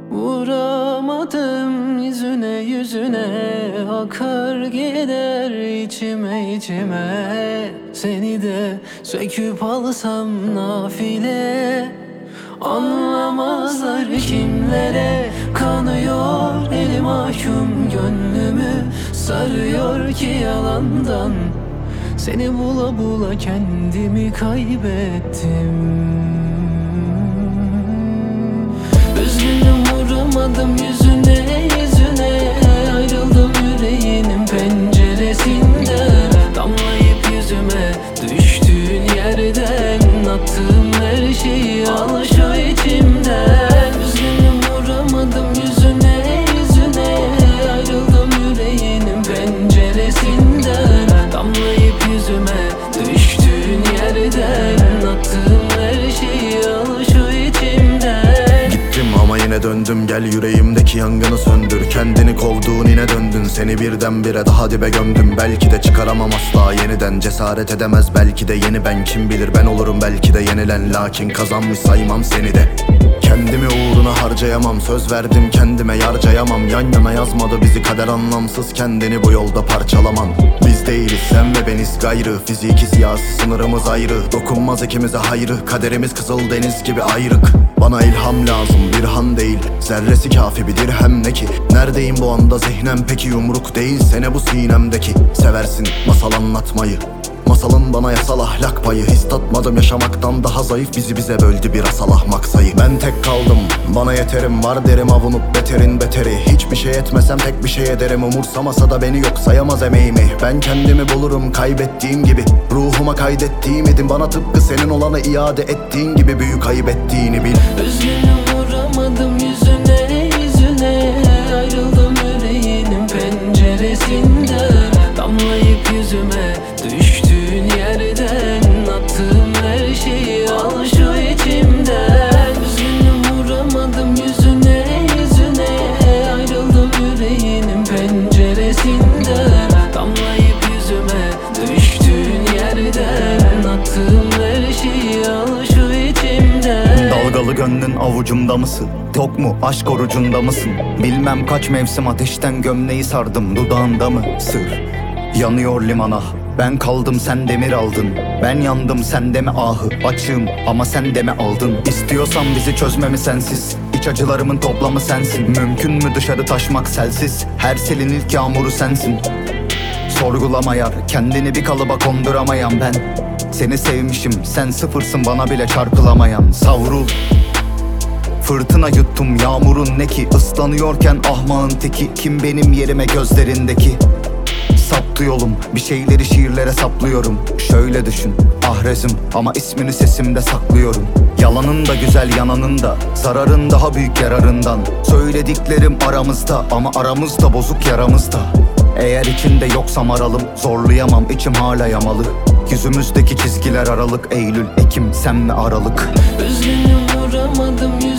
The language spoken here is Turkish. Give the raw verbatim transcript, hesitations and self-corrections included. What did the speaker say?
Vuramadım yüzüne yüzüne, akar gider içime içime. Seni de söküp alsam nafile, anlamazlar kimlere. Kanıyor eli mahkum, gönlümü sarıyor ki yalandan. Seni bula bula kendimi kaybettim. Üzgünüm, vuramadım yüzüne yüzüne, ayrıldım yüreğinin penceresinden. Damlayıp yüzüme düştüğün yerden, attığım her şeyi al şu içimden. Üzgünüm, vuramadım yüzüne yüzüne, ayrıldım yüreğinin penceresinden. Damlayıp yüzüme düştüğün yerden, attığım her şeyi al şu içimden. Gittim ama yine döndüm, gel yüreğimdeki yangını söndür. Kendini kovduğun yine döndün, seni birdenbire daha dibe gömdüm. Belki de çıkaramam asla yeniden, cesaret edemez belki de yeni ben. Kim bilir, ben olurum belki de yenilen, lakin kazanmış saymam seni de. Kendimi uğruna harcayamam, söz verdim kendime yarcayamam. Yan yana yazmadı bizi kader, anlamsız kendini bu yolda parçalaman. Biz değiliz sen ve beniz gayrı, fiziki siyasi sınırımız ayrı. Dokunmaz ikimize hayrı, kaderimiz kızıl deniz gibi ayrık. Bana ilham lazım, bir han değil, zerresi kafi bir dirhem ne ki? Neredeyim bu anda zihnem peki, yumruk değil sene bu sinemdeki. Seversin masal anlatmayı, masalın bana yasal ahlak payı. His tatmadım yaşamaktan daha zayıf, bizi bize böldü bir asal ahmak sayı. Ben tek kaldım, bana yeterim var derim, avunup beterin beteri. Hiçbir şey etmesem tek bir şey ederim, umursamasa da beni yok sayamaz emeğimi. Ben kendimi bulurum kaybettiğim gibi, ruhuma kaydettiğim idim. Bana tıpkı senin olanı iade ettiğin gibi, büyük ayıp ettiğini bil. Üzgünüm, vuramadım yüzüne yüzüne, ayrıldım yüreğinin penceresinden. Damlayıp yüzüme düştüğün yerden, attığım her şeyi al şu içimden. Üzgünüm, vuramadım yüzüne yüzüne, ayrıldım yüreğinin penceresinden. Damlayıp yüzüme düştüğün yerden, attığım her şeyi al şu içimden. Dalgalı gönlün avucumda mısın? Tok mu aşk orucunda mısın? Bilmem kaç mevsim ateşten gömleği sardım, dudağında mı sır? Yanıyor limana, ben kaldım sen demir aldın. Ben yandım sen de mi ahı, açığım ama sen de mi aldın? İstiyorsan bizi çözmemi sensiz, İç acılarımın toplamı sensin. Mümkün mü dışarı taşmak selsiz, her selin ilk yağmuru sensin. Sorgulama yar, kendini bir kalıba konduramayan ben. Seni sevmişim, sen sıfırsın bana bile çarpılamayan. Savrul, fırtına yuttum yağmurun ne ki? Islanıyorken ahmağın teki, kim benim yerime gözlerindeki? Saptı yolum, bir şeyleri şiirlere saplıyorum. Şöyle düşün, ahrezim ama ismini sesimde saklıyorum. Yalanın da güzel yananın da, zararın daha büyük yararından. Söylediklerim aramızda ama aramızda bozuk yaramızda. Eğer içinde yoksam aralım, zorlayamam içim hala yamalı. Yüzümüzdeki çizgiler aralık, Eylül, Ekim, sen mi Aralık? Üzgünüm, vuramadım